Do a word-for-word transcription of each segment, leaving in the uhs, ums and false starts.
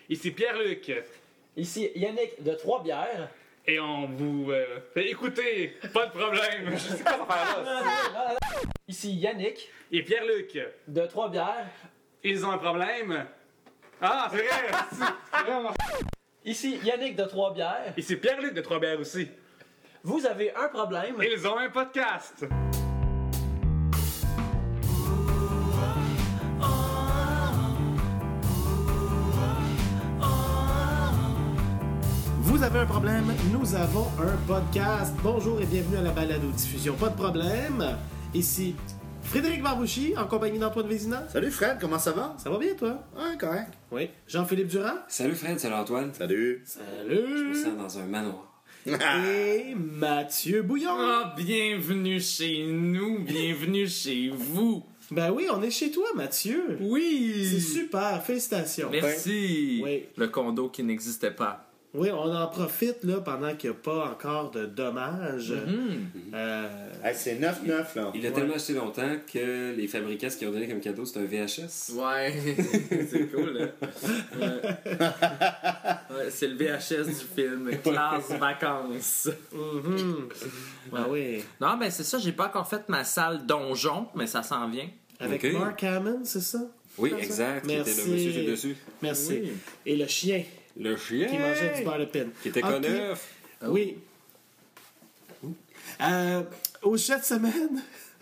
Ici Pierre-Luc. Ici Yannick de Trois-Bières. Et on vous euh, fait écouter. Pas de problème. Je sais pas ça faire là. Ici Yannick Et Pierre-Luc. de Trois-Bières. Ils ont un problème. Ah, c'est vrai. C'est vraiment. Ici Yannick de Trois-Bières. Ici Pierre-Luc de Trois-Bières aussi. Vous avez un problème. Ils ont un podcast. Vous avez un problème, nous avons un podcast. Bonjour et bienvenue à la balado-diffusion. Pas de problème. Ici Frédéric Barbouchi en compagnie d'Antoine Vézina. Salut Fred, comment ça va? Ça va bien toi? Ouais, correct. Oui. Jean-Philippe Durand. Salut Fred, salut Antoine. Salut. Je me Salut. sens dans un manoir. Et Mathieu Bouillon. Ah, bienvenue chez nous, bienvenue chez vous. Ben oui, on est chez toi Mathieu. Oui. C'est super, félicitations. Merci. Oui. Le condo qui n'existait pas. Oui, on en profite là pendant qu'il n'y a pas encore de dommages. Mm-hmm. Euh, Hey, c'est neuf neuf là. Il a Ouais. tellement acheté longtemps que les fabricants, ce qu'ils ont donné comme cadeau, c'est un V H S. Ouais, c'est cool. Hein? Ouais. Ouais, c'est le V H S du film, classe vacances. mhm. Ben oui. Non, ben c'est ça, j'ai pas encore fait ma salle donjon, mais ça s'en vient. Avec Ok. Mark Hammond, c'est ça? Oui, Comme ça? exact. Qui était Merci. le monsieur sur dessus. Merci. Oui. Et le chien Le chien. qui mangeait du beurre de pin. Qui était Ok. conneuf. Oui. Euh, au chat de semaine.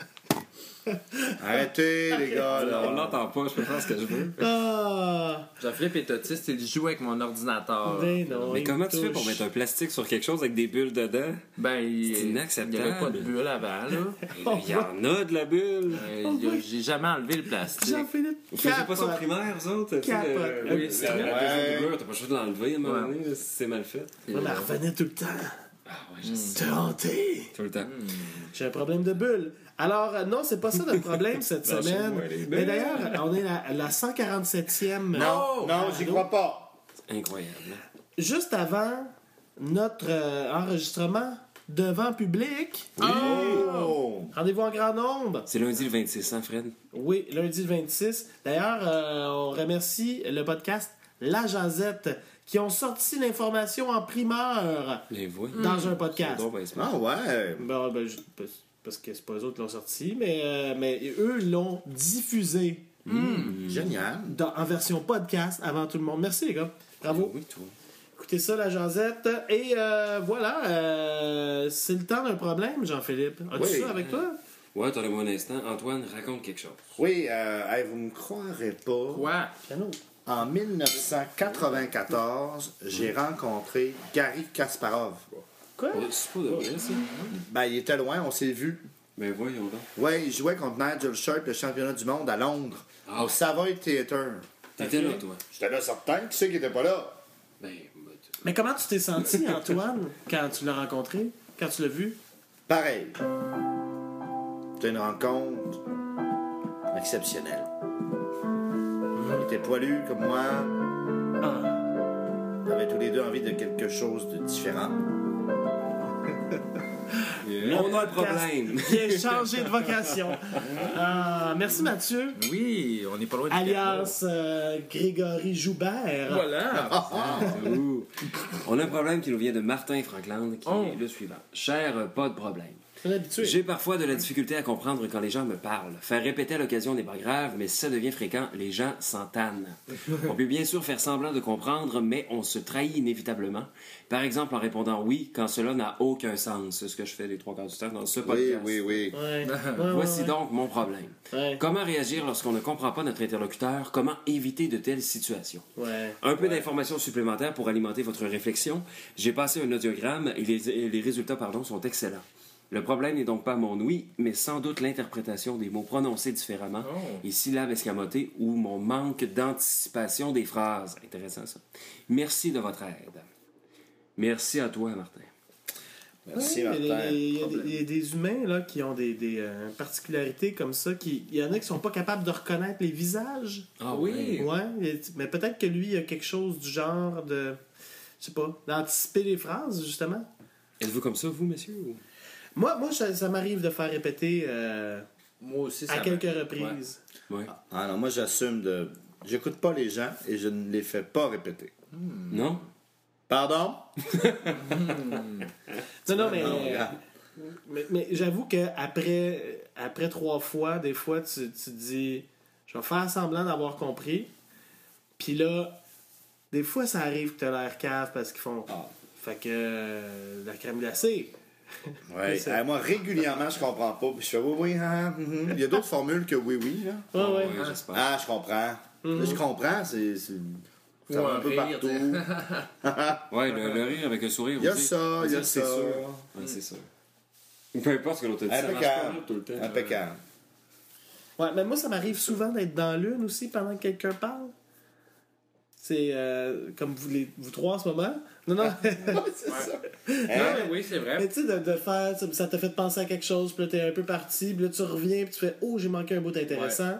Arrêtez les gars On là. l'entend pas, je peux faire ce que je veux. Ah! Jean-Philippe est autiste, il joue avec mon ordinateur. Ben non, Mais il comment me tu fais pour touche. mettre un plastique sur quelque chose avec des bulles dedans? Ben, il C'est il inacceptable. y avait pas de bulle avant, là. Il y en a de la bulle. Euh, il y a- J'ai jamais enlevé le plastique. Jean-Philippe Vous faisiez pas ça au capote. primaire, vous autres? Tu sais, Capote. le- Oui, le- c'est la- vrai. la Ouais. personne de beurre, T'as pas le choix de l'enlever à un moment Ouais. donné, là, si c'est mal fait. On la revenait tout le temps. Ah ouais, je sais. T'es hanté. Tout le temps. J'ai un problème de bulle. Alors, euh, non, c'est pas ça notre problème cette semaine. Lâchez-moi les Mais bulles. d'ailleurs, on est à la cent quarante-septième. Non, non, j'y crois pas. Incroyable. Juste avant notre euh, enregistrement devant public. Oh! Rendez-vous en grand nombre. C'est lundi le vingt-six, hein, Fred? Oui, lundi le vingt-six. D'ailleurs, euh, on remercie le podcast La Jazette qui ont sorti l'information en primeur Les voix. dans un podcast. Donc, ben, c'est pas- Ah ouais. Bon, ben, je- parce que c'est pas eux autres qui l'ont sorti, mais, euh, mais eux l'ont diffusé Génial. dans- en version podcast avant tout le monde. Merci les gars. Bravo. Oui, toi. Écoutez ça, la Jazette. Et euh, voilà, euh, c'est le temps d'un problème, Jean-Philippe. As-tu Oui. ça avec toi? Ouais, attendez-moi un instant. Antoine, raconte quelque chose. Oui, euh, hey, vous me croirez pas. Quoi? Piano. En dix-neuf cent quatre-vingt-quatorze, j'ai rencontré Garry Kasparov. Quoi? Oh, c'est pas de vrai, ça? Ben, il était loin, on s'est vu. Ben voyons donc. Ouais, il jouait contre Nigel Sharp, le championnat du monde à Londres, Ah. au Savoy Theatre. T'étais là, toi? J'étais là certain, qui c'est qui était pas là? Ben, bah, tu- Mais comment tu t'es senti, Antoine, quand tu l'as rencontré, quand tu l'as vu? Pareil. C'était une rencontre exceptionnelle. Il était poilu comme moi. Ah. On avait tous les deux envie de quelque chose de différent. On a un problème. Qui a changé de vocation. Ah, merci Mathieu, Oui, on n'est pas loin du alias euh, Grégory Joubert. Voilà. Ouh. On a un problème qui nous vient de Martin Frankland, qui Oh. est le suivant. Cher, euh, pas de problème. C'est un habitué. J'ai parfois de la difficulté à comprendre quand les gens me parlent. Faire répéter à l'occasion n'est pas grave, mais si ça devient fréquent, les gens s'en tannent. On peut bien sûr faire semblant de comprendre, mais on se trahit inévitablement. Par exemple en répondant oui quand cela n'a aucun sens. C'est ce que je fais les trois quarts du temps dans ce Oui, podcast. oui, oui. Ouais. Ouais, ouais, Voici ouais. donc mon problème. Ouais. Comment réagir lorsqu'on ne comprend pas notre interlocuteur? Comment éviter de telles situations? Ouais. Un peu d'informations supplémentaires pour alimenter votre réflexion. J'ai passé un audiogramme et les, et les résultats pardon, sont excellents. Le problème n'est donc pas mon oui, mais sans doute l'interprétation des mots prononcés différemment, Oh. et syllabes escamotées ou mon manque d'anticipation des phrases. Intéressant ça. Merci de votre aide. Merci à toi, Martin. Merci, Ouais, il y a Martin. des- il y a des- il y a des humains là, qui ont des, des euh, particularités comme ça. Qui, il y en a qui sont pas capables de reconnaître les visages. Ah Oui. Ouais, et- mais peut-être que lui, il a quelque chose du genre de. Je sais pas, d'anticiper les phrases, justement. Êtes-vous comme ça, vous, monsieur? ou- Moi, moi ça, ça m'arrive de faire répéter euh, Moi aussi, ça à m'a- quelques reprises. Ouais. Ah non, moi j'assume de j'écoute pas les gens et je ne les fais pas répéter. Non? Pardon? Non, non, mais. Non, regarde. Mais, mais j'avoue que après, après trois fois, des fois, tu, tu te dis, je vais faire semblant d'avoir compris. Puis là, des fois, ça arrive que t'as l'air cave parce qu'ils font. Ah. Fait que euh, la crème glacée. Ouais. C'est ça. Euh, moi, régulièrement, je comprends pas. Puis je fais oui, oui, ah, mhm. Il y a d'autres formules que oui, oui. Là. Ouais, ouais. Ouais, j'espère. Ah, je comprends. Là, je comprends, c'est. c'est... Ça Ou va un un peu rire, partout. Ouais, le, le rire avec le sourire Il y a aussi. ça, il y a c'est ça. sûr. Ouais, c'est sûr. Peu importe ce que l'autre a dit, ça marche pas Impeccable. là, tout le temps. Impeccable. Ouais, mais moi, ça m'arrive souvent d'être dans l'une aussi pendant que quelqu'un parle. C'est euh, comme vous, les, vous trois en ce moment. Non, non. c'est ça. Non, Hein? mais oui, c'est vrai. Mais tu sais, de, de faire, ça- ça t'a fait penser à quelque chose, puis là, t'es un peu parti, puis là, tu reviens, puis tu fais, oh, j'ai manqué un bout intéressant.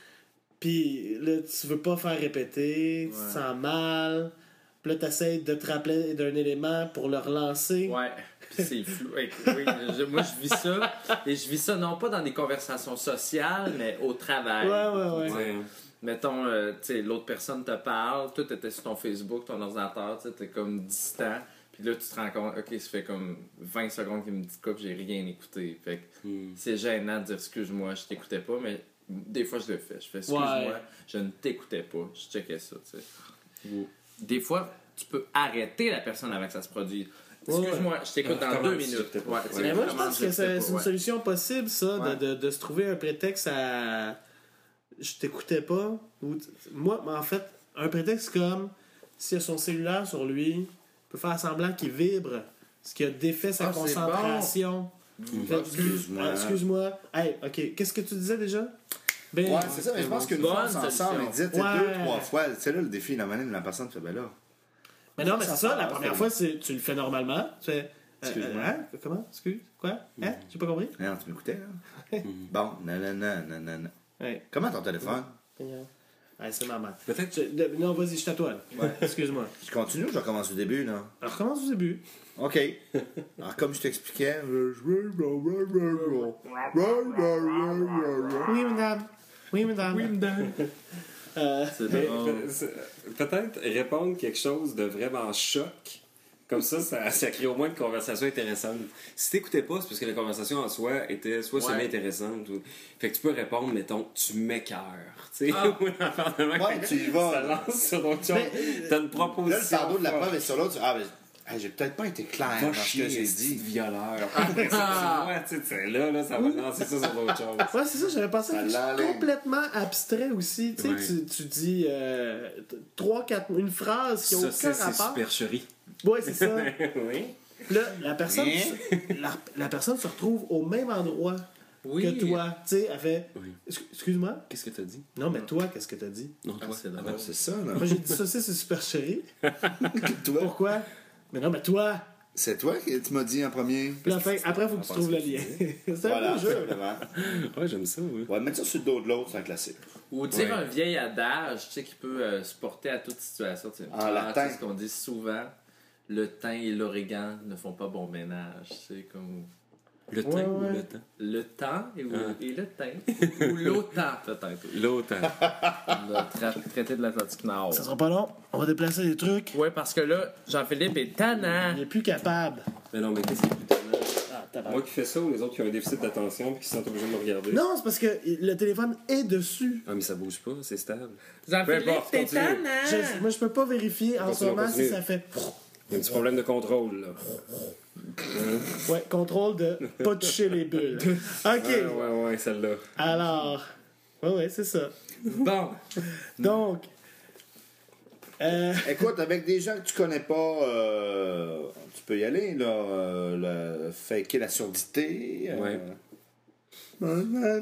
Puis là, tu veux pas faire répéter, tu te Ouais. sens mal, puis là, t'essayes de te rappeler d'un élément pour le relancer. Ouais, puis c'est flou. Ouais, oui, je- moi, je vis ça. Et je vis ça non pas dans des conversations sociales, mais au travail. Ouais, ouais, ouais. Ouais. Mettons, euh, tu sais, l'autre personne te parle, toi, t'étais sur ton Facebook, ton ordinateur, tu sais, t'es comme distant. Puis là, tu te rends compte, OK, ça fait comme vingt secondes qu'il me dit quoi, puis j'ai rien écouté. Fait que Hmm. c'est gênant de dire excuse-moi, je t'écoutais pas, mais des fois, je le fais. Je fais excuse-moi, Ouais. je ne t'écoutais pas. Je checkais ça, tu sais. Des fois, tu peux arrêter la personne avant que ça se produise. Excuse-moi, je t'écoute dans Recommence deux si minutes. j'écoutais pas. Ouais, tu sais, Mais moi, je recommence pense si que j'écoutais c'est pas, c'est une ouais. solution possible, ça, de, Ouais. de, de se trouver un prétexte à. Je t'écoutais pas. Ou t- moi, en fait, un prétexte comme s'il a son cellulaire sur lui, il peut faire semblant qu'il vibre, ce qui a défait sa Ah, c'est concentration. Fait- Excuse-moi. Ah, excuse-moi. Hey, ok, qu'est-ce que tu disais déjà? Ben, Ouais, c'est ça, mais je pense qu'une Bonne fois, on s'ensemble, solution. il disait tu sais, Ouais. deux, trois fois. C'est là le défi, la manière de la personne fait, ben là. mais non, mais c'est ça, la passe, première c'est fois, c'est, tu le fais normalement. Tu fais. euh, Excuse-moi. euh, hein? Comment? Excuse? Quoi? Hein? J'ai pas compris? Non, tu m'écoutais, là? Bon, nanana, nanana. Ouais. Comment ton téléphone? Ouais, c'est normal. Peut-être Je- de- Non, vas-y, je t'attends. Ouais, excuse-moi. Je continue ou je recommence au début, là? Alors, commence au début. OK. Alors, comme je t'expliquais... Oui, madame. Oui, madame. Oui, madame. Euh, C'est Mais, drôle. pe- c'est- peut-être répondre quelque chose de vraiment choc. Comme ça, ça, ça crée au moins une conversation intéressante. Si t'écoutais pas, c'est parce que la conversation en soi était soit Ouais. semi-intéressante. Ou... Fait que tu peux répondre, mettons, tu m'écœures. Tu sais, Ah. ou une affaire de même. Ouais, tu y vas, Ça là. lance sur autre chose. Mais- T'as une proposition. Là, le fardeau de la forte. preuve est sur l'autre. tu- Ah, ben, hey, j'ai peut-être pas été clair Va dans ce chier, que j'ai esti de dit. violeur. Après ça, tu vois, tu sais, tu sais, là, là, ça va lancer ça sur autre chose. ouais, c'est ça, j'avais pensé à Ça quelque chose l'enlève. complètement abstrait aussi. Tu sais, Ouais. tu, tu dis euh, t- trois, quatre, une phrase qui a Ça, aucun c'est c'est rapport. supercherie. Ouais, c'est ça. Oui. Là, la personne, Hein? se- la, la personne se retrouve au même endroit Oui. que toi. Tu sais, elle fait. Oui. Excu- Excuse-moi. Qu'est-ce que t'as dit? Non, mais toi, qu'est-ce que t'as dit? Non, Ah, toi. c'est Ah, drôle. ben, c'est ça, là. Moi, j'ai dit ça, c'est super chéri. Toi, Pourquoi? Mais non, mais toi. c'est toi que tu m'as dit en premier. Puis enfin, après, il faut que tu pense trouves que le tu lien. dis. C'est un Voilà, beau jeu. simplement. Ouais, j'aime ça, oui. Ouais, mettre ça sur le dos de l'autre, c'est un classique. Ou tu sais, Ouais. un vieil adage tu sais, qui peut euh, se porter à toute situation. tu sais. En Ah, latin. tu sais, ce qu'on dit souvent, le thym et l'origan ne font pas bon ménage. C'est comme Le Ouais, temps ou ouais. le temps? le temps et, ou- Ah. et le thym. Ou l'autan, peut-être. L'autre. Le tra- traité de l'Atlantique Nord. Ça sera pas long. On va déplacer les trucs. Ouais, parce que là, Jean-Philippe est tannant. Il est plus capable. Mais non, mais qu'est-ce qui est plus tannant? Ah, tabarnak. Moi qui fais ça ou les autres qui ont un déficit d'attention et qui sont obligés de me regarder? Non, c'est parce que le téléphone est dessus. Ah, mais ça bouge pas, c'est stable. Jean-Philippe, Peu importe, t'es continue. tannant. Je- moi, je peux pas vérifier en ce Continue, moment continue. si ça fait. Il y a un petit problème de contrôle, là. Ouais, contrôle de pas toucher les bulles. OK. Ouais, ouais, ouais, celle-là. Alors. Ouais, ouais, c'est ça. Bon, Donc. Euh, Écoute, avec des gens que tu connais pas, euh, tu peux y aller, là. Euh, le faker la surdité. euh. Ouais. Ouais.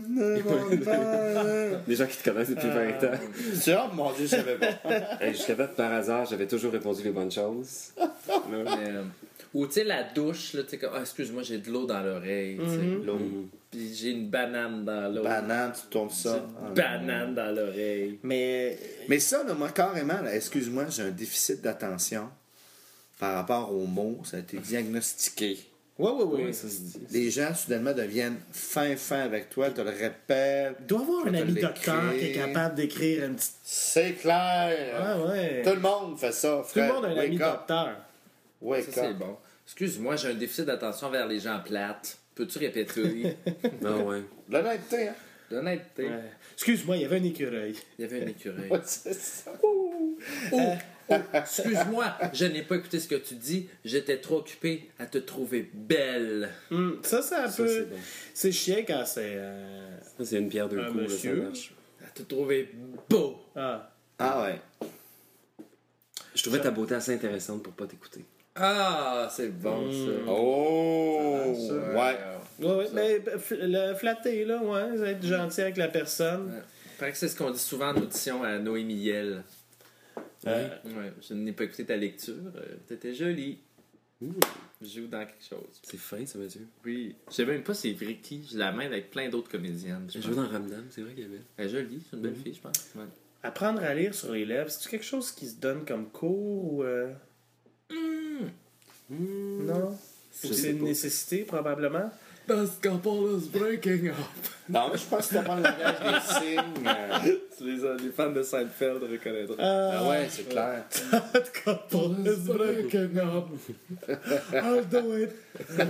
Des gens qui te connaissent depuis vingt ans. C'est oh mon Dieu, je savais pas. Hey, jusqu'à date, par hasard, j'avais toujours répondu les bonnes choses. Là. mais, euh, ou tu sais, la douche, là, tu sais, comme, ah, excuse-moi, j'ai de l'eau dans l'oreille. tu sais. L'eau. Puis j'ai une banane dans l'eau. Banane, tu tournes ça. J'ai Ah, une banane dans l'oreille. mais. Mais ça, là, moi, carrément, là, excuse-moi, j'ai un déficit d'attention par rapport aux mots. Ça a été diagnostiqué. Ouais, ouais, ouais. Oui, ça se dit. Les gens, soudainement, deviennent fin, fin avec toi, te le répètent. Il doit y avoir Je un vais te ami l'écrire. docteur qui est capable d'écrire une petite. C'est clair. Ah, ouais. Tout le monde fait ça, Tout le frère. monde a un Wake ami up. docteur. Wake Ça, c'est up. bon. Excuse-moi, j'ai un déficit d'attention vers les gens plates. Peux-tu répéter? Non, ouais. L'honnêteté, hein? L'honnêteté. Ouais. Excuse-moi, il y avait un écureuil. Il y avait un écureuil. Ouais, c'est ça. Oh, oh, excuse-moi, je n'ai pas écouté ce que tu dis. J'étais trop occupé à te trouver belle. Hum, ça, c'est un Ça, peu. c'est bon. C'est chiant quand c'est. euh, Ça, c'est une pierre deux Un coups, là, ça monsieur. marche. À te trouver beau. Ah. Ah ouais. Je trouvais ta beauté assez intéressante pour pas t'écouter. Ah, c'est bon ça. Oh! Ça, Ouais. Ouais, ouais, mais f- le flatter, là, ouais, être gentil avec la personne. Ouais. Il paraît que c'est ce qu'on dit souvent en audition à Noémie Yel. Ouais. Ouais, je n'ai pas écouté ta lecture. euh, T'étais jolie. Je joue dans quelque chose. C'est fin, ça, Mathieu. Oui. Je sais même pas c'est vrai qui. Je la mêle avec plein d'autres comédiennes. Je Elle pense. joue dans Ramdam, c'est vrai qu'elle est belle. Elle est jolie, c'est une belle fille, je pense. Ouais. Apprendre à lire sur les lèvres, c'est quelque chose qui se donne comme cours ou. euh, Non? Ou Je sais c'est une pas. nécessité, probablement? This couple is breaking up. Non, mais je pense que tu apprends le langage des signes. euh, Les, les fans de Seinfeld reconnaîtront. Ah ouais, c'est clair. Couple is breaking up. I'll do it.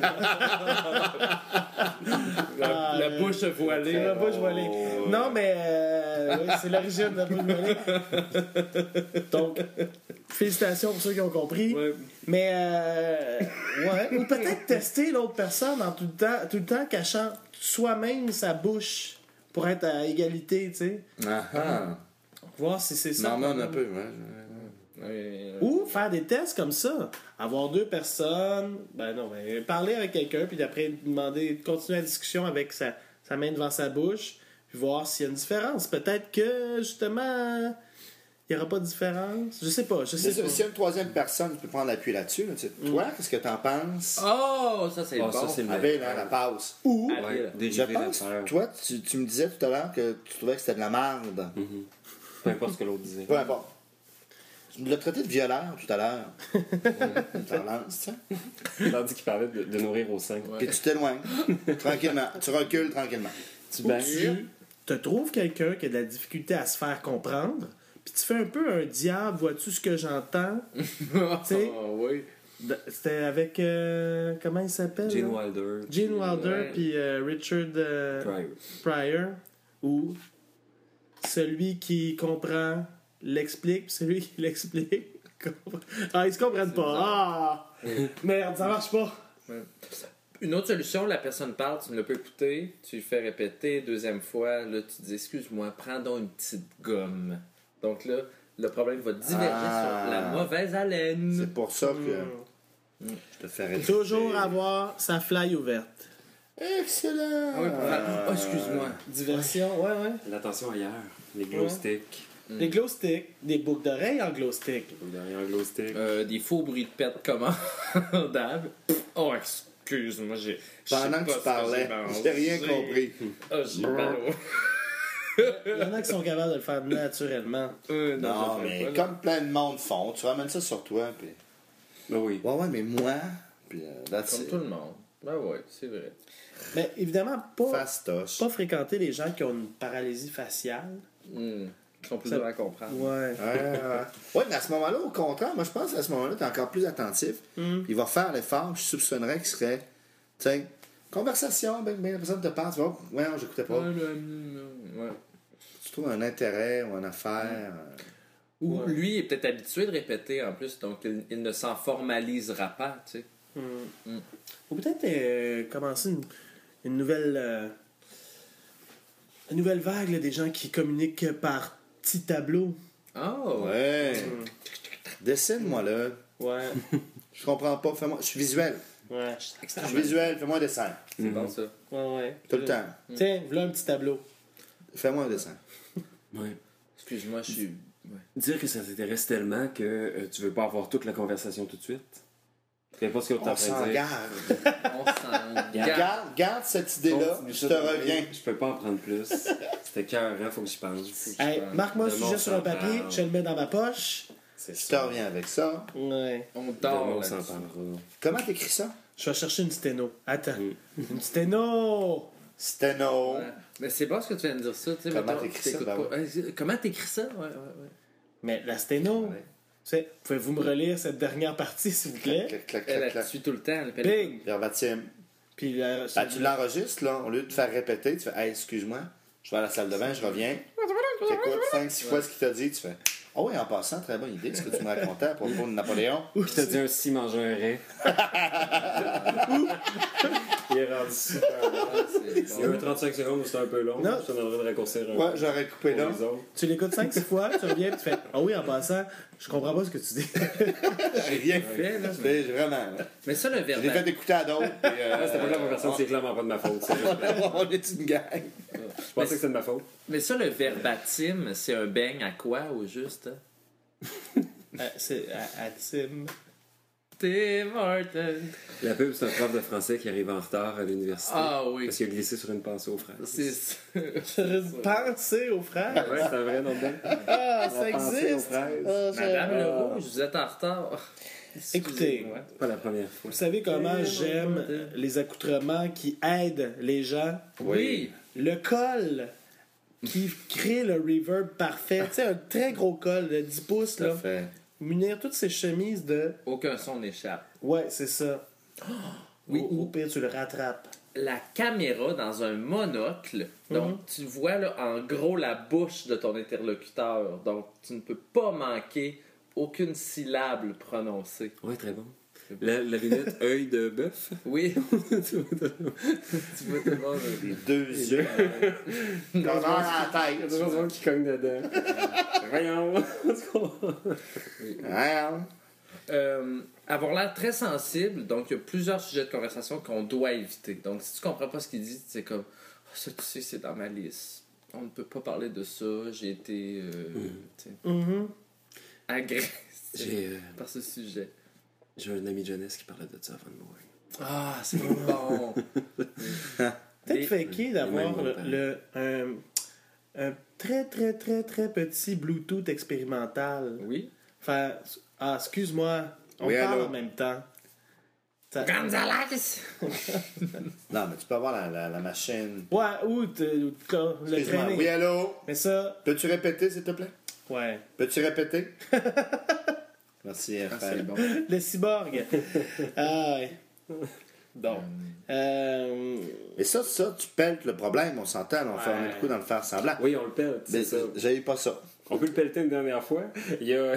La, Ah, la euh, bouche voilée. La bouche voilée. Non, mais euh, oui, c'est l'origine de la bouche voilée. Donc, félicitations pour ceux qui ont compris. Ouais. Mais, euh, ouais. Ou peut-être tester l'autre personne en tout le temps, tout le temps cachant soi-même sa bouche pour être à égalité, tu sais. Ah ah. Voir si c'est ça. Non, mais on a un peu, ouais. Ouais. Ou faire des tests comme ça. Avoir deux personnes, ben non, ben, parler avec quelqu'un, puis après demander, continuer la discussion avec sa, sa main devant sa bouche, puis voir s'il y a une différence. Peut-être que, justement, il n'y aura pas de différence. Je sais pas, je sais Mais pas. S'il y a une troisième personne, tu peux prendre l'appui là-dessus. là, tu sais. Toi, qu'est-ce que t'en penses? Oh, ça c'est Ah, bon. ça, c'est le Avec la, la passe. Ou, Allez, Ouais, là. je dérivé pense, l'affaire. toi, tu, tu me disais tout à l'heure que tu trouvais que c'était de la merde. Peu importe ce que l'autre disait. Peu importe. Tu me l'as traité de violeur tout à l'heure. T'en lances, tu sais. Tandis qu'il parlait de, de nourrir au sein. Puis tu t'éloignes. Tranquillement. Tu recules tranquillement. Tu Ou bailles. tu te trouves quelqu'un qui a de la difficulté à se faire comprendre, puis tu fais un peu un diable, vois-tu ce que j'entends? sais, Oh, oui. De- C'était avec. euh, comment il s'appelle? Gene là? Wilder. Gene Wilder Ouais. puis euh, Richard euh, Pryor. Pryor, ou celui qui comprend l'explique, puis celui qui l'explique comprend. Ah, ils se comprennent pas. Ah! Merde, ça marche pas. Une autre solution, la personne parle, tu ne l'as pas écouté, tu lui fais répéter, deuxième fois, là tu dis excuse-moi, prends donc une petite gomme. Donc là, le problème va diverger Ah. sur la mauvaise haleine. C'est pour ça que je te fais répéter. Toujours avoir sa fly ouverte. Excellent! Ah oui, pour faire- oh, excuse-moi. Diversion, ouais, ouais. L'attention ailleurs. Les glow Ouais. sticks. Des glow sticks, des boucles d'oreilles en glow stick. Derrière un glow stick. Euh, des faux bruits de pète commandables. Oh, excuse-moi, j'ai. je sais Pendant pas que ce tu parlais, j'ai j'ai rien mangé. compris. Oh, j'ai mal au- Il y en a qui sont capables de le faire naturellement. Euh, Non, je le fais mais pas, là. comme plein de monde font, tu ramènes ça sur toi, puis... Ben oui. Ouais, ouais, mais moi, puis euh, that's Comme it. tout le monde. Ben ouais, c'est vrai. Mais évidemment, pas, Fastoche. pas fréquenter les gens qui ont une paralysie faciale. Hmm. Ils sont plus Ça- durs à comprendre. Ouais. Ouais, ouais. Ouais, mais à ce moment-là, au contraire, moi je pense qu'à ce moment-là, t'es encore plus attentif. Mm. Il va faire l'effort, je soupçonnerais qu'il serait, tu sais, conversation, ben, ben, la personne te parle, tu vois, ouais, non, j'écoutais pas. Ouais, le- le- ouais. Tu trouves un intérêt ou une affaire. euh, Ou Ouais. lui est peut-être habitué de répéter en plus, donc il, il ne s'en formalisera pas, tu sais. Mm. Mm. Ou peut-être euh, commencer une, une nouvelle euh, une nouvelle vague là, des gens qui communiquent par petits tableaux. Oh, ouais. Ouais. Mm. Dessine-moi là. Ouais. Je comprends pas, fais-moi. Je suis visuel. Ouais. Je suis visuel, fais-moi un dessin. C'est bon ça. Ouais, ouais. Tout le temps. Tiens, voilà un petit tableau. Fais-moi un dessin. Ouais. Excuse-moi, je suis. Ouais. Dire que ça t'intéresse tellement que euh, tu veux pas avoir toute la conversation tout de suite. Peu importe ce que tu es en On train s'en de dire. garde. On s'en garde. Garde, garde cette idée-là, Continue je ça te de même. reviens. Je peux pas en prendre plus. C'était cœur, hein, faut que j'y pense. Hey, marque-moi un De sujet mon sur un papier, sang-parle. je le mets dans ma poche. c'est Je te ça. reviens avec ça. Ouais. On Demain, dort on s'en là-dessus. parlera. Comment t'écris ça? Je vais chercher une sténo. Attends. Mm. Une sténo! Steno. Ouais. Mais c'est bon ce que tu viens de dire ça. tu sais, Comment mettons, t'écris ça, t'écoutes ben pas- Euh, Comment t'écris ça? Ouais, ouais, ouais. Mais la sténo, Ouais. c'est- pouvez-vous me relire cette dernière partie, s'il vous plaît? Clac, clac, Elle clac, la clac. tue tout le temps. Elle appelle- Bing! Verbatim. Puis la- Ben, tu l'enregistres, là. Au lieu de te faire répéter, tu fais, hey, excuse-moi, je vais à la salle de bain, je reviens. Tu écoutes cinq six fois ce qu'il t'a dit, tu fais, ah oui, en passant, très bonne idée, ce que tu me racontais à propos de Napoléon. Puis t'as dit un si manger un raie. Il est rendu super. Ah, c'est Il y a bon. eu trente-cinq secondes où c'était un peu long. Non. Je te demanderais de raccourcir un Ouais, peu. j'aurais coupé Pour là. les autres. Tu l'écoutes cinq six fois, tu reviens, tu fais ah oui, en passant, je comprends pas ce que tu dis. J'ai rien fait, fait, là, là. J'ai- Vraiment, là. Mais ça, le Je l'ai fait verbal. écouter à d'autres. puis, euh, Ah, c'était pas de la personne, c'est clairement pas de ma faute. c'est juste- on est une gang. Je pensais que c'était de ma faute. Mais ça, le verbatim, c'est un beigne à quoi au juste? hein? Euh, c'est à, à Tim. Tim Horton. La pub, c'est un prof de français qui arrive en retard à l'université. Ah oui. Parce qu'il a glissé sur une pensée aux frères. C'est ça. Pensez aux frères. Ouais, c'est un vrai nom de belle. Ah, ça On va penser aux existe. fraises. Ah, je- Madame ah. Le Rouge, vous êtes en retard. Écoutez, Excusez-moi. Pas la première fois. Vous savez comment j'aime les accoutrements qui aident les gens? Oui. Le col qui crée le reverb parfait. Tu sais, un très gros col de dix pouces, Tout à là. fait. Munir toutes ces chemises de... Aucun son n'échappe. Ouais, c'est ça. Oui. Ou, ou pire, tu le rattrapes. La caméra dans un monocle, donc Mhm. tu vois là, en gros la bouche de ton interlocuteur. Donc tu ne peux pas manquer aucune syllabe prononcée. Ouais, très bon. La, la lunette œil de bœuf. Oui. tu vois tout le monde. Les deux yeux. Comme dans la Il y a tête. toujours monde qui cogne dedans. Voyons. Hein? Euh, avoir l'air très sensible, donc il y a plusieurs sujets de conversation qu'on doit éviter. Donc si tu comprends pas ce qu'il dit, c'est comme ah, ça tu sais c'est dans ma liste. On ne peut pas parler de ça. J'ai été euh, tu sais, Mhm. agressé J'ai euh, par ce sujet. j'ai un ami de jeunesse qui parlait de ça avant de mourir. Ah c'est bon. Peut-être Des- faké d'avoir même le, mon le- un, un très, très, très, très petit Bluetooth expérimental. Oui. Faire... Ah, excuse-moi, on Oui, parle allô? en même temps. Ça- Gonzalez. Non, mais tu peux avoir la, la, la machine. Ouais, ou te- ou te- le Excuse-moi. traîner. Oui, allô? Mais ça, Peux-tu répéter, s'il te plaît? ouais. Peux-tu répéter? Merci, Ah, Raphaël. c'est bon. Le cyborg. Ah, ouais. Bon. Euh, Mais ça, ça, tu pelletes le problème, on s'entend. là, On, fait, on est Ouais. beaucoup dans le faire semblant. Oui, on le pèle, c'est Mais ça. j'ai pas ça. On peut le pelleter une dernière fois. Il y a.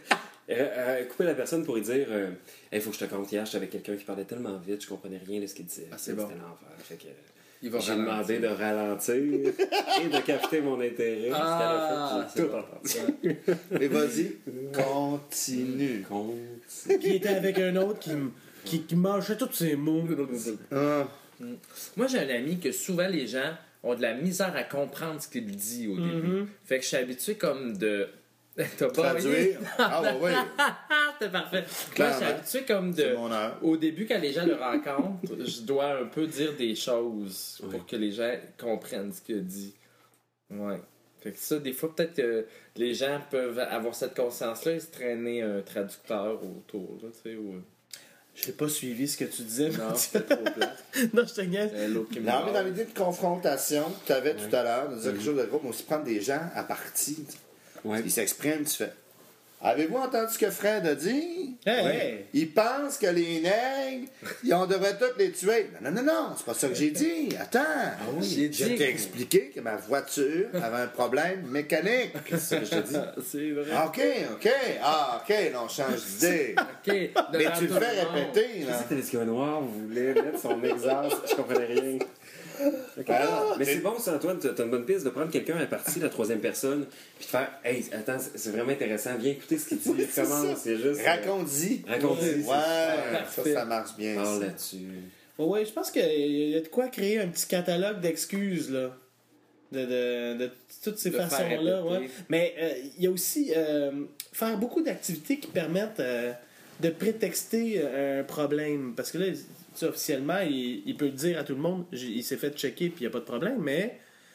euh, couper la personne pour lui dire il faut que je te compte, hier, j'étais avec quelqu'un qui parlait tellement vite, je comprenais rien de ce qu'il disait. Ah, c'est bon. C'était l'enfer. Fait que Il va j'ai ralentir. demandé de ralentir et de capter mon intérêt. Ah, jusqu'à la fin, c'est j'ai bon. tout entendu. Mais vas-y, continue. Compte. qui était avec un autre qui, m- qui, qui mâchait tous ses mots. Ah, Moi, j'ai un ami que souvent les gens ont de la misère à comprendre ce qu'il dit au début. Mhm. Fait que je suis habitué comme de. T'as pas traduire. Ah, bah oui, Ah, c'était parfait. Moi, je suis Clairement. habitué comme c'est de. mon heure. Au début, quand les gens le rencontrent, je dois un peu dire des choses pour Oui. que les gens comprennent ce qu'il dit. Ouais. Fait que ça, des fois, peut-être que les gens peuvent avoir cette conscience-là et se traîner un traducteur autour, là, tu sais, ou... J'ai pas suivi ce que tu disais. Non, Mathieu. c'est trop plat. non, je te gagne. Euh, L'autre qui me Non, mais dans parle. l'idée de confrontation que tu avais tout à l'heure, de dire quelque chose de gros, mais aussi prendre des gens à partie. Ouais. Ils s'expriment, tu fais. Avez-vous entendu ce que Fred a dit? Hey, Oui. hey. Il pense que les nègres, ils- on devrait tous les tuer. Non, non, non, non, c'est pas ça que j'ai dit. Attends. J'ai Je dit- t'ai expliqué que ma voiture avait un problème mécanique. C'est ce que je te dis. C'est vrai. Ah, OK, OK. Ah, OK, là, on change d'idée. Ok. Mais devant tu le tout fais monde. répéter, Je là. sais que les noir voulait mettre son exhaust, je comprenais rien. Ok. Ah, mais mais- c'est bon, ça, Antoine, t'as t'as une bonne piste de prendre quelqu'un à partie, la troisième personne, puis de faire hey, attends, c'est c'est vraiment intéressant, viens écouter ce qu'il dit, Oui, c'est comment, ça. c'est juste. Raconte-y. Raconte-y, Ouais, c'est ça, parfait. ça marche bien. Parle ça. là-dessus. Ouais, ouais, je pense qu'il y a de quoi créer un petit catalogue d'excuses, là. De, de, de toutes ces De faire façons-là. répéter. Ouais. Mais euh, il y a aussi euh, faire beaucoup d'activités qui permettent euh, de prétexter un problème. Parce que là, tu sais, officiellement, il, il peut le dire à tout le monde, j- il s'est fait checker puis il n'y a pas de problème, mais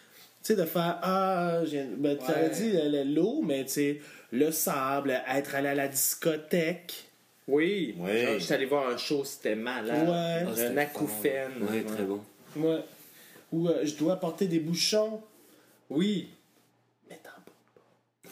sais, de faire, ah, j'ai- ben, tu aurais Ouais. dit le- le- l'eau, mais tu sais, le sable, être allé à la discothèque. Oui. Oui. Genre, j'étais allé voir un show, c'était malade. Ouais. Ah, c'était Un acouphène. Ouais, très bon. Ouais. Ou euh, je dois porter des bouchons. Oui. Mais t'en pas.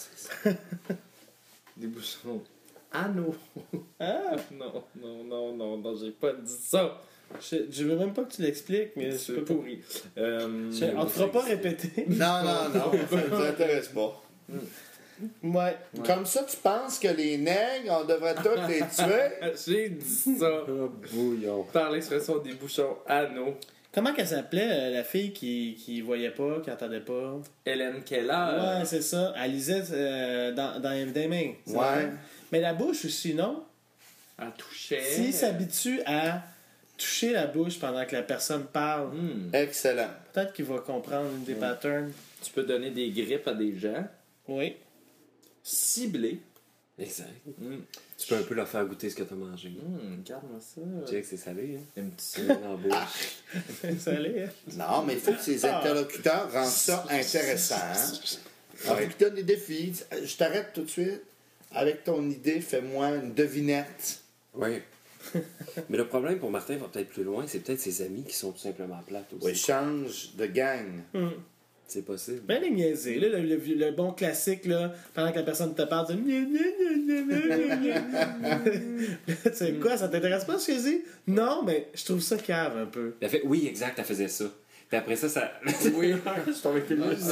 Des bouchons. Anneau. Ah, Non, non, non, non, non, j'ai pas dit ça. je, je veux même pas que tu l'expliques, mais je C'est peux pas. pourri. Euh, Je- on te fera pas répéter. Non, non, non, ça ne nous intéresse pas. Ouais. Comme ça, tu penses que les nègres, on devrait tous les tuer? J'ai dit ça Bouillon. par l'expression des bouchons anneaux. Comment qu'elle s'appelait, euh, la fille qui, qui voyait pas, qui entendait pas? Hélène Keller. Ouais, c'est ça. Elle lisait euh, dans, dans les des mains. c'est Ouais. vrai. Mais la bouche aussi, non? Elle touchait. S'il s'habitue à toucher la bouche pendant que la personne parle, Hmm. Excellent. peut-être qu'il va comprendre une des patterns. Tu peux donner des grippes à des gens. Oui. Ciblés. Exact. Hmm. Tu peux un peu leur faire goûter ce que t'as mangé. Hmm, regarde-moi ça. Tu sais que c'est salé, hein? Un petit... C'est dans la bouche. Ça allait, hein? Non, mais il faut que ces interlocuteurs rendent ça intéressant. Hein? Alors, faut qu'ils donnent des défis. Je t'arrête tout de suite. Avec ton idée, fais-moi une devinette. Oui. Mais le problème pour Martin va peut-être plus loin, c'est peut-être ses amis qui sont tout simplement plates aussi. Oui, change de gang. C'est possible. Ben les niaiser, là, le, le, le bon classique, là, pendant que la personne te parle, tu sais, tu sais quoi, ça t'intéresse pas ce que je dis? Non, mais je trouve ça cave un peu. Elle fait, oui, exact, elle faisait ça. Puis après ça, ça. Oui. Je suis tombé avec une Ouais,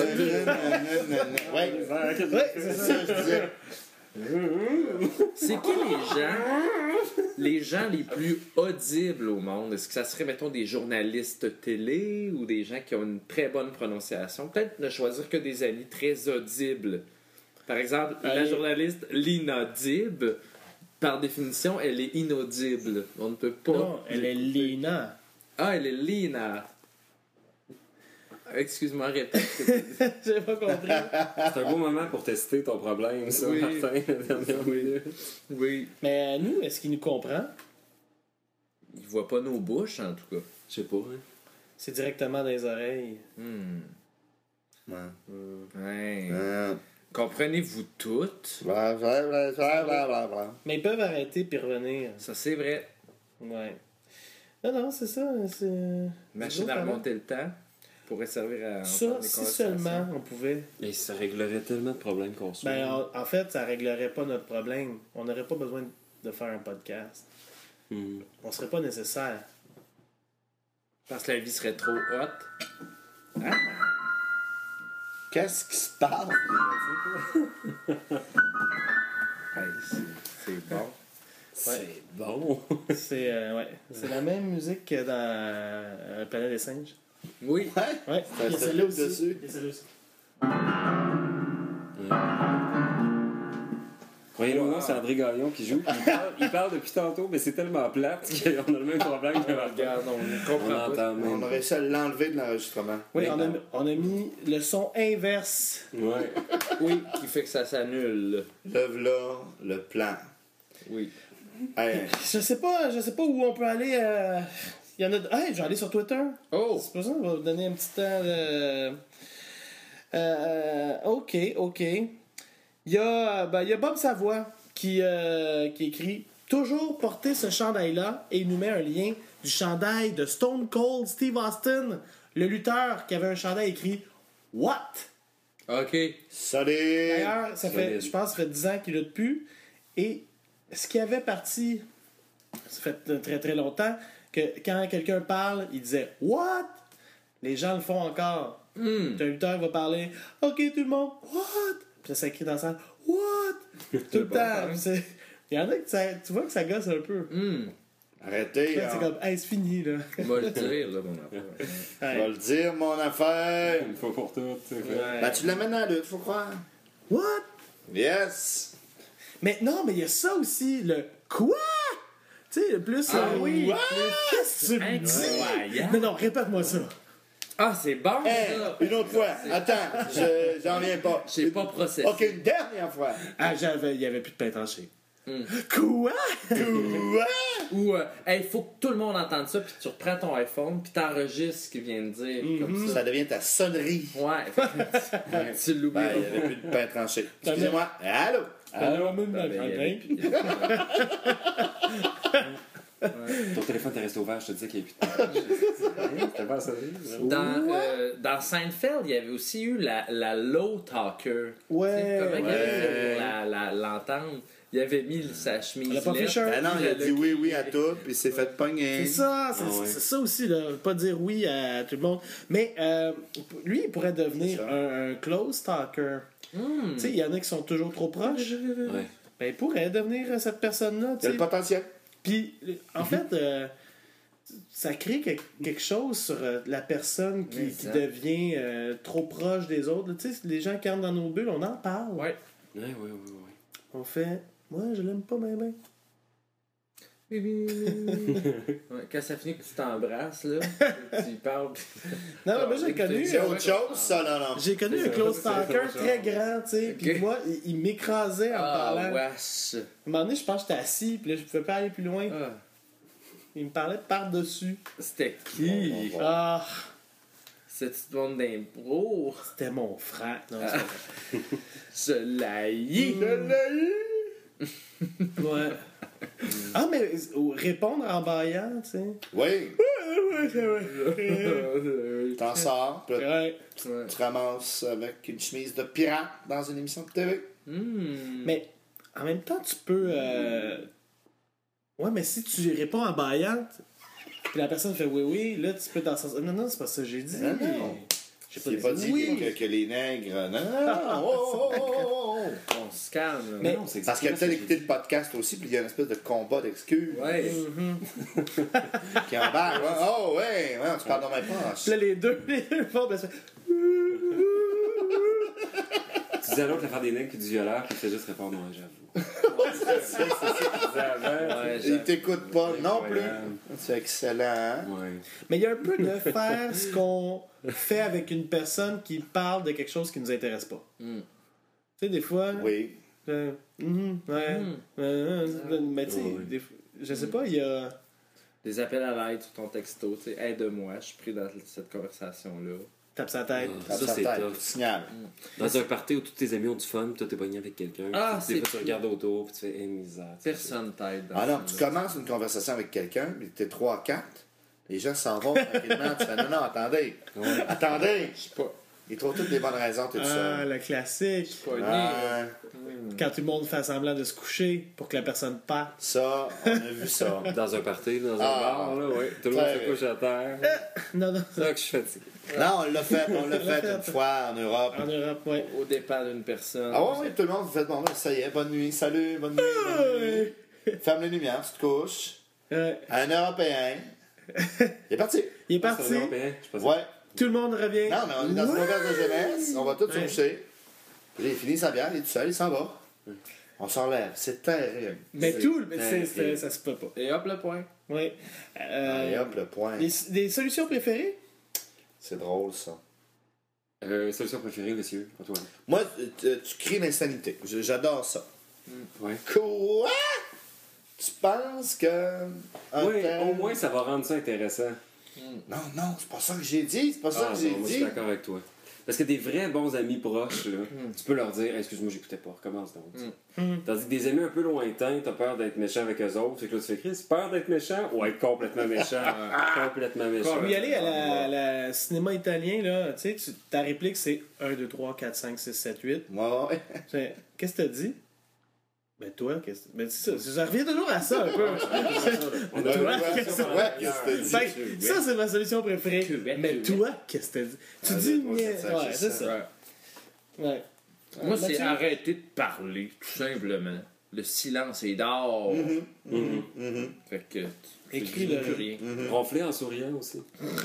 Ouais, c'est c'est ça. ça que je disais. C'est qui les gens, les gens les plus audibles au monde? Est-ce que ça serait, mettons, des journalistes télé ou des gens qui ont une très bonne prononciation? Peut-être ne choisir que des amis très audibles. Par exemple, la Allez. journaliste l'inaudible, par définition, elle est inaudible. On ne peut pas... Non, elle est Lina. Ah, elle est Lina. Excuse-moi, répète. J'ai pas compris. C'est un beau moment pour tester ton problème, ça, Oui. Martin, la dernière minute. Oui. Mais nous, est-ce qu'il nous comprend? Il voit pas nos bouches, en tout cas. Je sais pas, hein. C'est directement dans les oreilles. Hmm. Ouais. Ouais. Euh, Comprenez-vous toutes? bla, bla, bla, bla, bla, bla, bla. Mais ils peuvent arrêter puis revenir. Ça, c'est vrai. Ouais. Non, non, c'est ça. C'est... Machine à remonter le temps pourrait servir à Ça, entendre des si conversations. seulement on pouvait. Et ça réglerait tellement de problèmes qu'on se Ben, en, en fait, ça réglerait pas notre problème. On n'aurait pas besoin de faire un podcast. Hmm. On serait pas nécessaire. Parce que la vie serait trop haute. Hein? Qu'est-ce qui se passe? Hey, c'est, c'est bon. C'est bon. C'est euh, ouais. C'est la même musique que dans euh, Planète des singes. Oui. Ouais. Ouais. Ça Il y a se celle-là coupe aussi. dessus. Il y a celle-là aussi. Croyez-le ou non, c'est André Gagnon qui joue. Il parle, il parle depuis tantôt, mais c'est tellement plate qu'on a le même problème que Martin. Regarde, on ne On comprend pas. entend On même. a réussi à l'enlever de l'enregistrement. Oui, on a, on a mis le son inverse. Ouais. Oui, qui fait que ça s'annule. Lève là le plan. Oui. Hey, Je sais pas, je sais pas où on peut aller. euh, Il y en a. Hey, je vais aller sur Twitter. Oh! C'est pour ça qu'on va vous donner un petit temps de. Euh, ok, ok. Il y a, ben, il y a Bob Savoie qui, euh, qui écrit toujours porter ce chandail-là et il nous met un lien du chandail de Stone Cold Steve Austin, le lutteur qui avait un chandail écrit What? OK. salut! D'ailleurs, ça fait, Solide. je pense, ça fait dix ans qu'il lutte plus. Et ce qui avait parti, ça fait très très longtemps, que quand quelqu'un parle, il disait What? Les gens le font encore. Hmm. Un lutteur va parler Ok, tout le monde, What? Puis ça s'écrit dans la salle What? Tout le temps. Puis c'est- Il y en a que ça, tu vois que ça gosse un peu. Hmm. Arrêtez, Là, c'est hein. comme Hey, c'est fini, là. On va le dire, là, mon affaire. Je Hey. vais le dire, mon affaire. Une fois pour toutes, c'est fait. Ouais. Ben, tu l'amènes à la lutte, faut croire. What? Yes! Mais non, mais il y a ça aussi, le Quoi? Tu sais, le plus. Ah euh, oui. What? Qu'est-ce que tu me dis? Incroyable. Non, non, répète-moi ça. Ah, c'est bon, Hey, ça! une autre fois. Attends, je- j'en viens pas. J'ai pas processé. Ok, une dernière fois. Ah, j'avais, il y avait plus de pain tranché. Quoi? Quoi? Ou, euh, hey, faut que tout le monde entende ça, puis tu reprends ton iPhone, puis t'enregistres ce qu'il vient de dire, comme ça. Ça devient ta sonnerie. Ouais, fait que tu l'oublies. Ben, il n'y avait plus de pain tranché. Excusez-moi. Allô? Allô? Ben, ben, il y avait plus- Ton téléphone t'est resté ouvert, je te disais qu'il n'y avait plus de C'était pas ça. Dans, euh, dans Seinfeld, il y avait aussi eu la, la low talker. Ouais, Tu sais, comment il avait ouais. fait pour la- la- l'entendre? Il avait mis sa chemise. Elle a pas fait laide, shirt. Ben non, il a le- dit oui, oui à tout, puis il s'est fait pogner. C'est ça, c'est Ah ouais. c'est ça aussi, là. Pas dire oui à tout le monde. Mais euh, lui, il pourrait devenir C'est ça. un, un close talker. Hmm. Tu sais, il y en a qui sont toujours trop proches. Ouais. Ben, il pourrait devenir cette personne-là, Il tu y a sais. le potentiel. Puis, en fait, euh, ça crée que- quelque chose sur euh, la personne qui, Mais qui ça. devient euh, trop proche des autres. là. Tu sais, les gens qui entrent dans nos bulles, on en parle. Ouais. Ouais, ouais, ouais, ouais. On fait, moi, je l'aime pas, mais ben. Ouais, quand ça finit que tu t'embrasses, là, tu y parles. puis- Non, mais moi, j'ai connu. C'est euh, autre chose, ça, non, non. J'ai connu un close stalker très grand, tu sais. Puis Ok. moi, il, il m'écrasait en Ah, parlant. wesh. À un moment donné, je pense que j'étais assis, puis là, je pouvais pas aller plus loin. Ah, Il me parlait par-dessus. c'était qui? Bon, bon, bon. Ah, Cette petite bande d'impro. c'était mon frère. Non, c'est Je l'haïs. pas vrai. Ouais. Ah, mais euh, répondre en baillant, tu sais. Oui, Ouais, c'est vrai. t'en sors, puis là, Ouais. Ouais. tu te ramasses avec une chemise de pirate dans une émission de T V. Hmm. Mais en même temps, tu peux. euh, Ouais, mais si tu réponds en baillant, puis la personne fait oui, oui, là, tu peux dans le sens. Non, non, c'est pas ça que j'ai dit. Non, non. J'ai J'ai pas dit oui. que, que les nègres. Non, non, non. Oh, oh, oh, oh, oh. On se calme. Mais- non, c'est Parce qu'il a exactement peut-être ce que écouté j'ai le podcast aussi, puis il y a une espèce de combat d'excuses Ouais. Mhm. qui embarque. Ouais. Oh, ouais, ouais, on se parle dans mes poches. Puis là, les deux, les deux font, ben, ça fait- dit. Tu dis à l'autre de faire des nègres puis du violeur, puis il fait juste répondre, moi, j'avoue. Ouais, Il t'écoute pas non plus. Incroyable. C'est excellent, hein? Ouais. Mais il y a un peu de faire ce qu'on fait avec une personne qui parle de quelque chose qui nous intéresse pas. Mm. Tu sais, des fois. Oui. euh, mhm, ouais. Mm. euh, euh, mais tu sais, Ouais. des fois- je sais pas, il y a. Des appels à l'aide sur ton texto, tu sais, aide-moi, je suis pris dans cette conversation-là. Tape sa tête. Ah. Ça, Ça, c'est tête, tough. signal. Dans un party où tous tes amis ont du fun, puis toi t'es pogné avec quelqu'un. Ah, puis des fois c'est tu regardes autour, puis tu fais, eh, misère. Personne t'aide dans Ah non, ça, tu là. commences une conversation avec quelqu'un, mais t'es trois, quatre. Les gens s'en vont tranquillement. Tu fais non, non, attendez. Ouais. Attendez. Je suis pas. Ils trouvent toutes les bonnes raisons, tout Ah, ça. le classique. Pogné. Ouais. Quand tout le monde fait semblant de se coucher pour que la personne parte. Ça, on a vu ça. Dans un party, dans un Ah. bar, là, ouais. Tout le monde Très se couche à terre. Non, non. C'est là que je suis fatigué. Non, on l'a fait, on l'a fait une fois en Europe. En Europe, ouais. Au départ d'une personne. Ah ouais, oui, tout le monde, vous faites bon, ben, ça y est, bonne nuit, salut, bonne nuit, bonne nuit. Ferme les lumières, tu te couches. Ouais. Un Européen. Il est parti. Il est C'est parti. un Européen, je pense. Ouais. Tout le monde revient. Non, mais on est dans une auberge de jeunesse, on va tous se Ouais. coucher. Puis là, il finit sa bière, il est tout seul, il s'en va. On s'enlève, c'est terrible. Mais C'est tout, mais c'est, terrible. c'est- ça se peut pas. Et hop le point. Oui. Euh, Allez hop, le point. des, des solutions préférées? C'est drôle, ça. Euh, solution préférée, monsieur, Antoine. Moi, tu, tu cries l'insanité. Je- J'adore ça. Ouais. Quoi? Tu penses que. un Oui, tel- au moins ça va rendre ça intéressant. Non, non, c'est pas ça que j'ai dit. C'est pas ça Ah, que j'ai non, moi je dit. suis d'accord avec toi. Parce que des vrais bons amis proches, là, tu peux leur dire, excuse-moi, j'écoutais pas, recommence donc. Mm. Tandis que des amis un peu lointains, t'as peur d'être méchant avec eux autres. Fait que là, tu fais Chris, peur d'être méchant ou être complètement méchant? complètement méchant. Pour y aller à la, la cinéma italien, là, tu sais, tu- ta réplique c'est un, deux, trois, quatre, cinq, six, sept, huit. Moi, ouais. C'est- Qu'est-ce que t'as dit? Ben toi, qu'est-ce que. Ben c'est ça, ça revient toujours à ça un peu. On Toi, a qu'est-ce que Ouais, qu'est-ce que t'as dit? Fait que ça, c'est ma solution préférée. Cubette, Mais cubette. toi, qu'est-ce que t'as dit? Tu Un, dis, deux, trois, mais- quatre, cinq, ouais, six, c'est sept. ça. Ouais. Moi, c'est Mathieu? arrêter de parler, tout simplement. Le silence est d'or. Mhm, mhm. Fait que. tu- tu Écris dis le- plus rien. Ronfler en souriant aussi.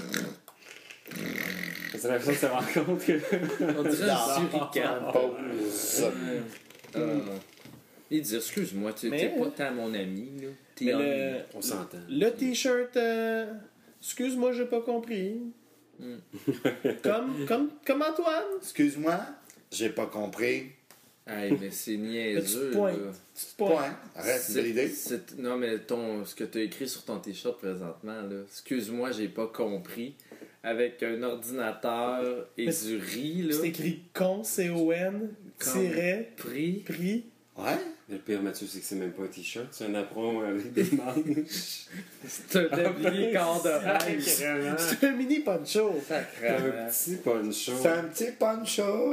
C'est la chose que ça rend compte que. On dirait Non. un suricate. Pause. Euh, Il dit, excuse-moi, tu Mais- t'es pas tant mon ami, là. T'es Mais ennuyeux. le, On s'entend. le t-shirt, euh, excuse-moi, j'ai pas compris. Mm. comme, comme, comme Antoine. Excuse-moi, j'ai pas compris. Hey, mais c'est niaiseux, Tu pointes. là. Tu te pointes. Point. Arrête, c'est belle idée. c'est- Non, mais ton, ce que tu as écrit sur ton t-shirt présentement, là, excuse-moi, j'ai pas compris. Avec un ordinateur et Mais du riz, là. C'est écrit con, C O N, tiret, Prix. prix. Ouais. Le pire, Mathieu, c'est que c'est même pas un t-shirt, c'est un apron avec des manches. C'est un tablier corps de rêve. Sacrément. C'est un mini poncho. Un Sacrément. petit poncho. C'est un petit poncho.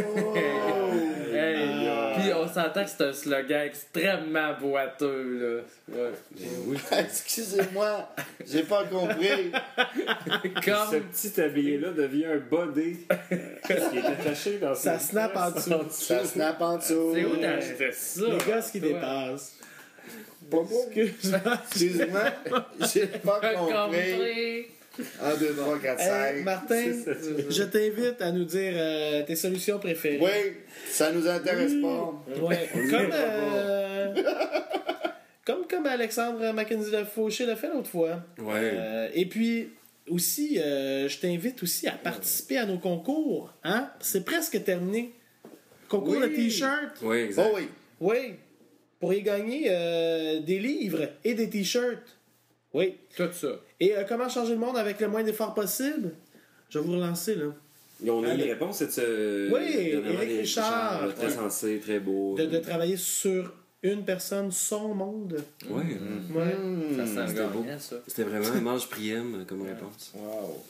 Hey, Ah. Puis on s'entend que c'est un slogan extrêmement boiteux, là. Ouais. Mais oui. Excusez-moi, j'ai pas compris. Ce Comme. petit tablier-là devient un body qui est attaché dans Ça ses snap en dessous. Ça snap en dessous. C'est où t'as acheté ça? Les gosses qui Toi? dépassent. Pas bon. Excuse-moi. Excuse-moi, j'ai pas Pas compris. compris. un, deux, trois, quatre, Hey, cinq. Martin, C'est ça, je t'invite à nous dire euh, tes solutions préférées. Oui, ça nous intéresse pas. Ouais. Comme, euh, comme, comme Alexandre Mackenzie de Fauché l'a fait l'autre fois. Ouais. Euh, et puis, aussi, euh, je t'invite aussi à participer à nos concours. Hein? C'est presque terminé. Concours de Oui. t-shirts. Oui, exact. Oh oui. Oui. Pour y gagner euh, des livres et des t-shirts. Oui. Tout ça. Et euh, comment changer le monde avec le moins d'efforts possible? Je vais vous relancer, là. Et on a eu Allez. les réponses cette ce... Oui, dernièrement, Éric des Richard. là, très Ouais. sensé, très beau. De, de travailler sur une personne, son monde. Ouais. Ouais. Ça sent le C'était beau. gagnant, ça. C'était vraiment mange priem comme réponse. Wow.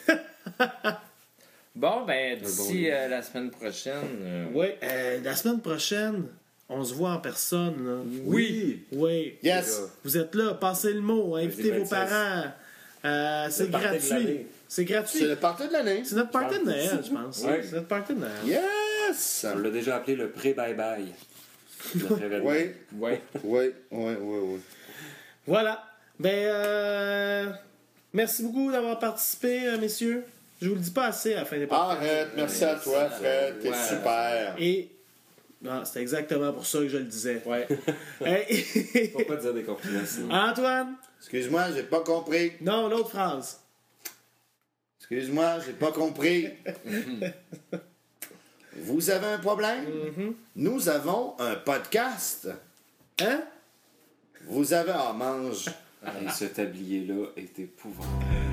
Bon, ben, d'ici bon livre. euh, la semaine prochaine. euh, Oui. Euh, la semaine prochaine, on se voit en personne, là. Oui! Oui. Yes. Vous êtes là, passez le mot, invitez vos vingt-seize. parents. Euh, c'est Le party de gratuit. l'année. C'est gratuit. C'est le party de l'année. C'est notre party de Noël, je pense. Ouais. C'est notre party de Noël. Yes. On l'a déjà appelé le pré-bye-bye. Notre événement. Oui, Ouais. oui, oui, oui, oui. Voilà. Ben, euh, merci beaucoup d'avoir participé, euh, messieurs. Je vous le dis pas assez à la fin des podcasts. Arrête, merci à toi, Fred. T'es Ouais. super. Et non, c'est exactement pour ça que je le disais. Ouais. Hey, Faut pas dire des compliments sinon. Antoine, Excuse-moi, j'ai pas compris. non, l'autre phrase. Excuse-moi, j'ai pas compris. Vous avez un problème? Nous avons un podcast. Hein? Vous avez... Ah, mange. Et ce tablier-là est épouvantable.